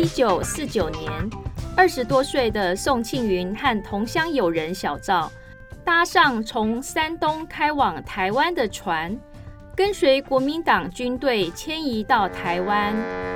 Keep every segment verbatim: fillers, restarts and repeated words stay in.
九四九年，二十多岁的宋庆云和同乡友人小赵搭上从山东开往台湾的船，跟随国民党军队迁移到台湾。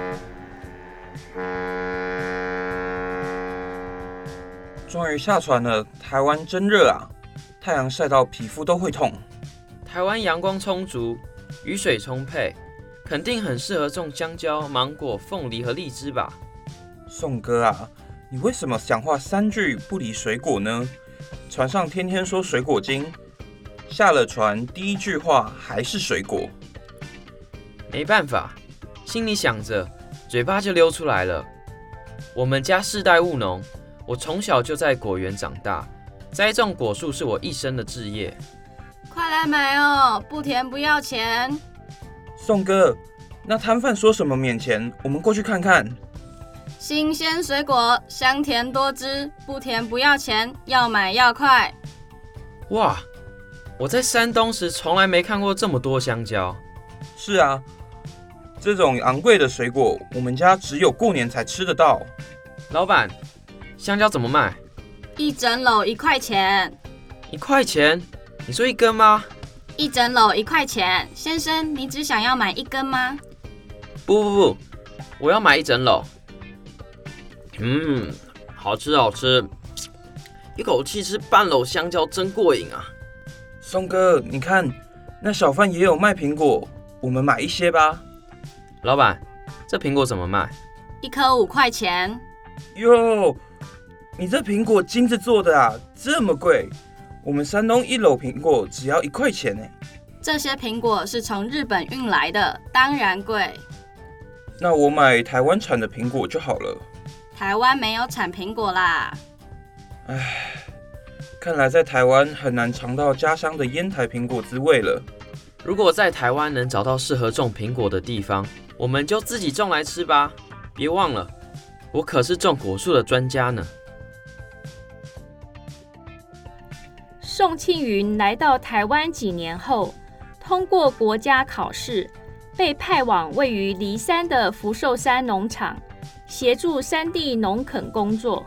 终于下船了，台湾真热啊！太阳晒到皮肤都会痛。 台湾阳光充足，雨水充沛，肯定很适合种香蕉、芒果、凤梨和荔枝吧？ 宋哥啊，你为什么讲话三句不离水果呢？船上天天说水果精，下了船第一句话还是水果。 没办法，心里想着，嘴巴就溜出来了。我们家世代务农，我从小就在果园长大，栽种果树是我一生的志业。 快来买哦，不甜不要钱。 宋哥，那摊贩说什么免钱？我们过去看看。 新鲜水果，香甜多汁，不甜不要钱，要买要快。 哇，我在山东时从来没看过这么多香蕉。 是啊，这种昂贵的水果，我们家只有过年才吃得到。 老板，香蕉怎么卖？ 一整篓一块钱。 一块钱？你说一根吗？ 一整篓一块钱。先生，你只想要买一根吗？ 不不不，我要买一整篓。嗯，好吃好吃，一口气吃半篓香蕉真过瘾啊！ 宋哥，你看那小贩也有卖苹果，我们买一些吧。 老板，这苹果怎么卖？ 一颗五块钱。 哟，你这苹果金子做的啊，这么贵？我们山东一篓苹果只要一块钱呢。 这些苹果是从日本运来的，当然贵。 那我买台湾产的苹果就好了。 台湾没有产苹果啦。 唉，看来在台湾很难尝到家乡的烟台苹果滋味了。 如果在台湾能找到适合种苹果的地方，我们就自己种来吃吧。别忘了，我可是种果树的专家呢。 宋庆云来到台湾几年后，通过国家考试，被派往位于梨山的福寿山农场，协助山地农垦工作。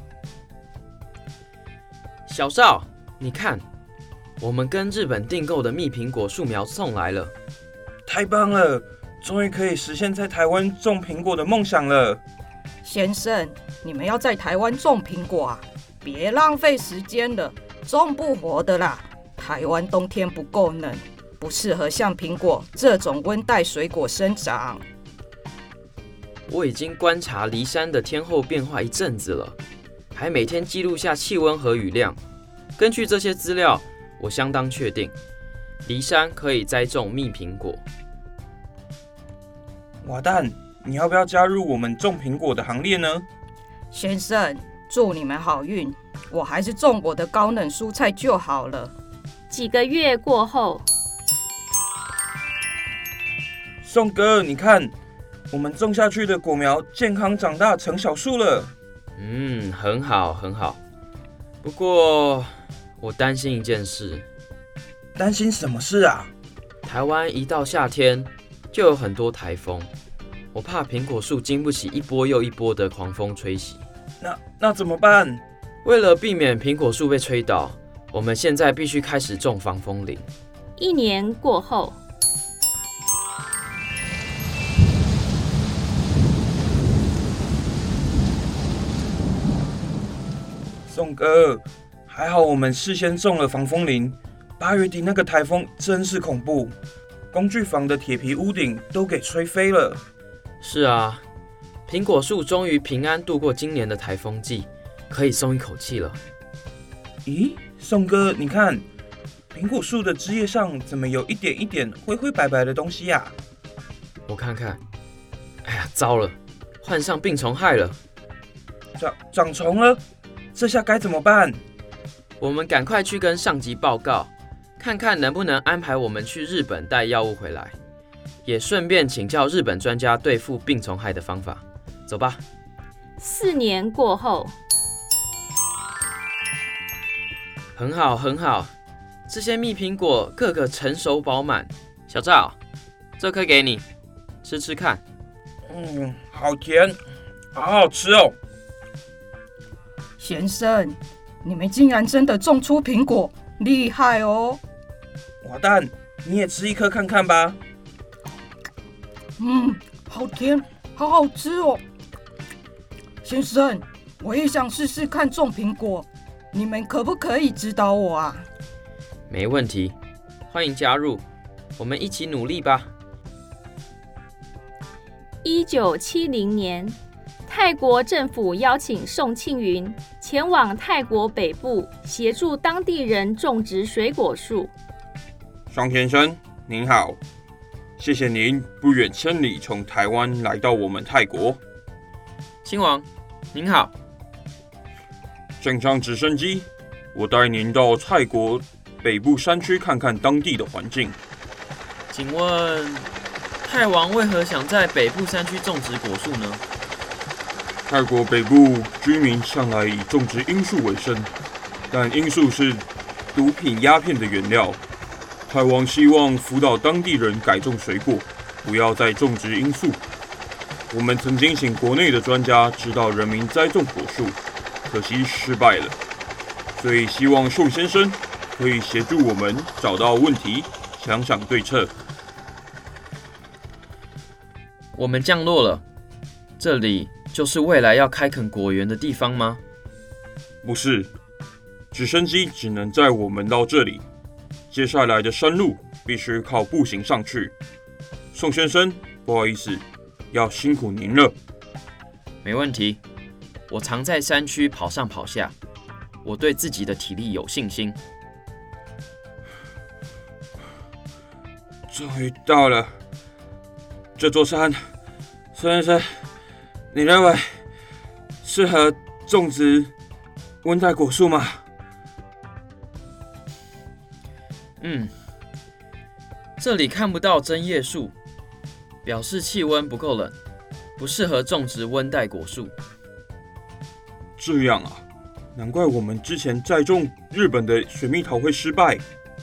小赵，你看，我们跟日本订购的蜜苹果树苗送来了。 太棒了，终于可以实现在台湾种苹果的梦想了。 先生，你们要在台湾种苹果啊？别浪费时间了，种不活的啦。台湾冬天不够冷，不适合像苹果这种温带水果生长。 我已经观察梨山的天候变化一阵子了，还每天记录下气温和雨量。根据这些资料，我相当确定，梨山可以栽种蜜苹果。 瓦蛋，你要不要加入我们种苹果的行列呢？ 先生，祝你们好运，我还是种我的高冷蔬菜就好了。 几个月过后， 宋哥，你看，我们种下去的果苗健康长大成小树了。 嗯，很好很好。不过我担心一件事。 担心什么事啊？ 台湾一到夏天就有很多台风，我怕苹果树经不起一波又一波的狂风吹袭。 那那怎么办？ 为了避免苹果树被吹倒，我们现在必须开始种防风林。 一年过后， 宋哥，还好我们事先种了防风林。八月底那个台风真是恐怖，工具房的铁皮屋顶都给吹飞了。 是啊，苹果树终于平安度过今年的台风季，可以松一口气了。 咦，宋哥，你看，苹果树的枝叶上怎么有一点一点灰灰白白的东西呀？ 我看看，哎呀，糟了，患上病虫害了。 长长虫了，这下该怎么办？ 我们赶快去跟上级报告，看看能不能安排我们去日本带药物回来，也顺便请教日本专家对付病虫害的方法。走吧。 四年过后， 很好很好，这些蜜苹果个个成熟饱满。小赵，这颗给你，吃吃看。 嗯，好甜， 好好吃哦。 先生，你们竟然真的种出苹果，厉害哦！ 瓦蛋，你也吃一颗看看吧。 嗯，好甜，好好吃哦。先生，我也想试试看种苹果，你们可不可以指导我啊？ 没问题，欢迎加入，我们一起努力吧。 一九七零年，泰国政府邀请宋庆云前往泰国北部，协助当地人种植水果树。 双先生，您好，谢谢您不远千里从台湾来到我们泰国。 亲王，您好。 乘上直升机，我带您到泰国北部山区看看当地的环境。 请问，泰王为何想在北部山区种植果树呢？ 泰国北部居民向来以种植罂粟为生，但罂粟是毒品鸦片的原料。泰王希望辅导当地人改种水果，不要再种植罂粟。我们曾经请国内的专家指导人民栽种果树，可惜失败了。所以希望宋先生可以协助我们找到问题，想想对策。 我们降落了，这里就是未来要开垦果园的地方吗？ 不是，直升机只能载我们到这里，接下来的山路必须靠步行上去。宋先生，不好意思，要辛苦您了。 没问题，我常在山区跑上跑下，我对自己的体力有信心。 终于到了这座山，宋先生，你认为适合种植温带果树吗？ 嗯，这里看不到针叶树，表示气温不够冷，不适合种植温带果树。 这样啊，难怪我们之前栽种日本的水蜜桃会失败。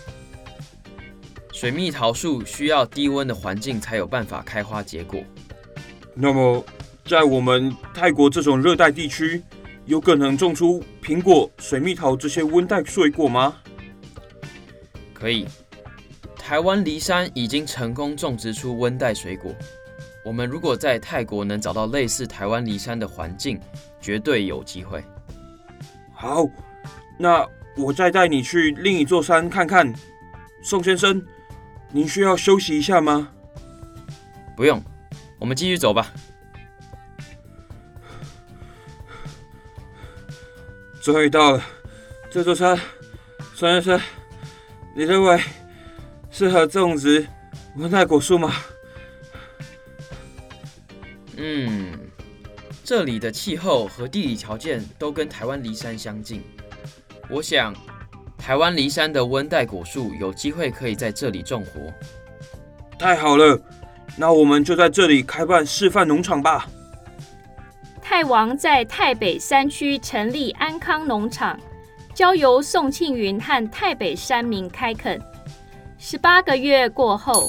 水蜜桃树需要低温的环境才有办法开花结果。 那么，在我们泰国这种热带地区，有可能种出苹果、水蜜桃这些温带水果吗？ 可以，台湾梨山已经成功种植出温带水果。我们如果在泰国能找到类似台湾梨山的环境，绝对有机会。 好，那我再带你去另一座山看看。宋先生，您需要休息一下吗？ 不用，我们继续走吧。 终于到了这座山，宋先生，你认为适合种植温带果树吗？ 嗯，这里的气候和地理条件都跟台湾梨山相近，我想台湾梨山的温带果树有机会可以在这里种活。 太好了，那我们就在这里开办示范农场吧。 泰王在泰北山区成立安康农场，交由宋庆云和泰北山民开垦。十八个月过后，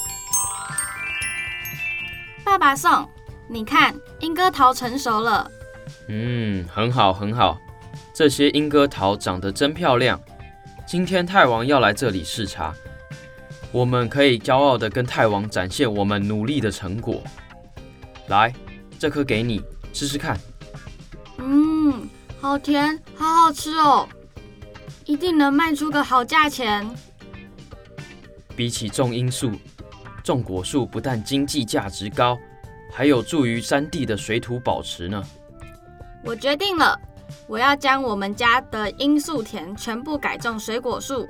爸爸宋，你看莺歌桃成熟了。 嗯，很好很好，这些莺歌桃长得真漂亮。今天泰王要来这里视察，我们可以骄傲地跟泰王展现我们努力的成果。来，这颗给你，试试看。 嗯，好甜，好好吃哦，一定能卖出个好价钱。 比起种罂粟，种果树不但经济价值高，还有助于山地的水土保持呢。 我决定了，我要将我们家的罂粟田全部改种水果树。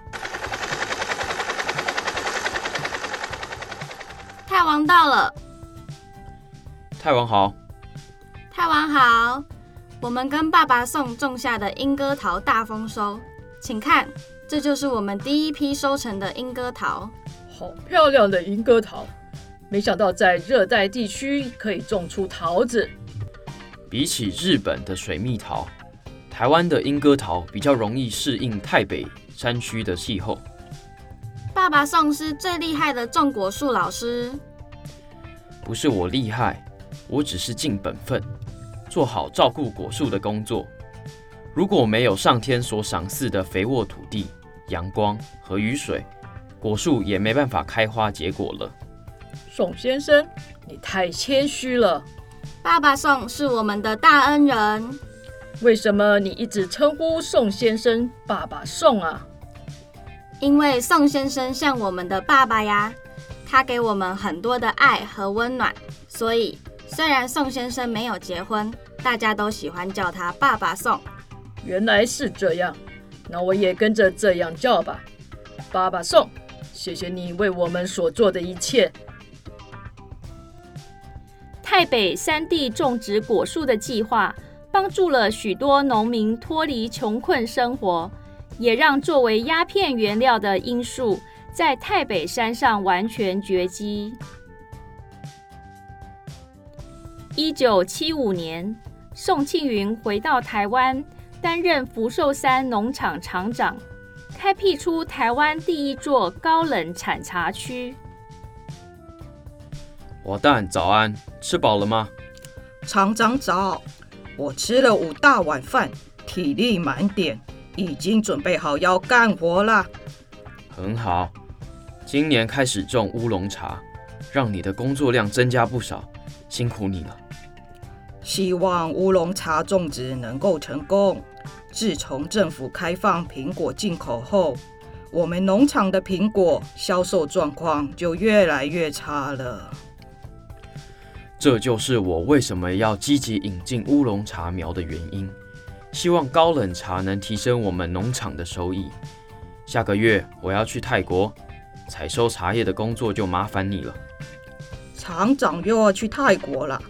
泰王到了。 泰王好。 泰王好，我们跟爸爸宋种下的莺歌桃大丰收，请看，这就是我们第一批收成的莺歌桃。 好漂亮的莺歌桃，没想到在热带地区可以种出桃子。 比起日本的水蜜桃，台湾的莺歌桃比较容易适应泰北山区的气候。 爸爸宋是最厉害的种果树老师。 不是我厉害，我只是尽本分。 做好照顾果树的工作。如果没有上天所赏赐的肥沃土地、阳光和雨水，果树也没办法开花结果了。 宋先生，你太谦虚了。 爸爸宋是我们的大恩人。 为什么你一直称呼宋先生爸爸宋啊？ 因为宋先生像我们的爸爸呀，他给我们很多的爱和温暖，所以虽然宋先生没有结婚，大家都喜欢叫他爸爸宋。 原来是这样，那我也跟着这样叫吧。爸爸宋，谢谢你为我们所做的一切。 泰北山地种植果树的计划，帮助了许多农民脱离穷困生活，也让作为鸦片原料的罂粟在泰北山上完全绝迹。一九七五年，宋庆云回到台湾，担任福寿山农场场长，开辟出台湾第一座高冷产茶区。 瓦旦，早安，吃饱了吗？ 厂长早，我吃了五大碗饭，体力满点，已经准备好要干活啦。 很好，今年开始种乌龙茶，让你的工作量增加不少，辛苦你了。 希望乌龙茶种植能够成功。自从政府开放苹果进口后，我们农场的苹果销售状况就越来越差了。 这就是我为什么要积极引进乌龙茶苗的原因，希望高冷茶能提升我们农场的收益。下个月我要去泰国，采收茶叶的工作就麻烦你了。 厂长又要去泰国了。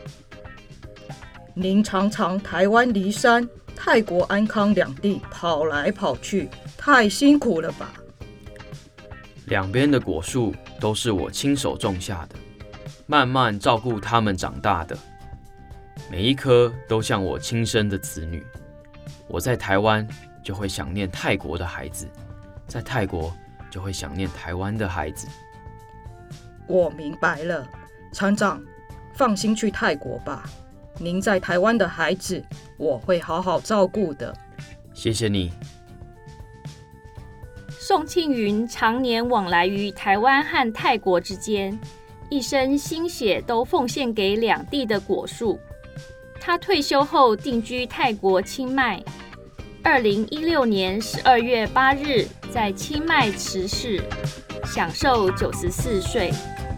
您常常台湾梨山、泰国安康两地跑来跑去，太辛苦了吧？ 两边的果树都是我亲手种下的，慢慢照顾它们长大的，每一颗都像我亲生的子女。我在台湾就会想念泰国的孩子，在泰国就会想念台湾的孩子。 我明白了，厂长，放心去泰国吧。您在台湾的孩子，我会好好照顾的。 谢谢你。 宋庆云常年往来于台湾和泰国之间，一生心血都奉献给两地的果树。他退休后定居泰国清迈，二零一六年十二月八日在清迈辞世，享寿九十四岁。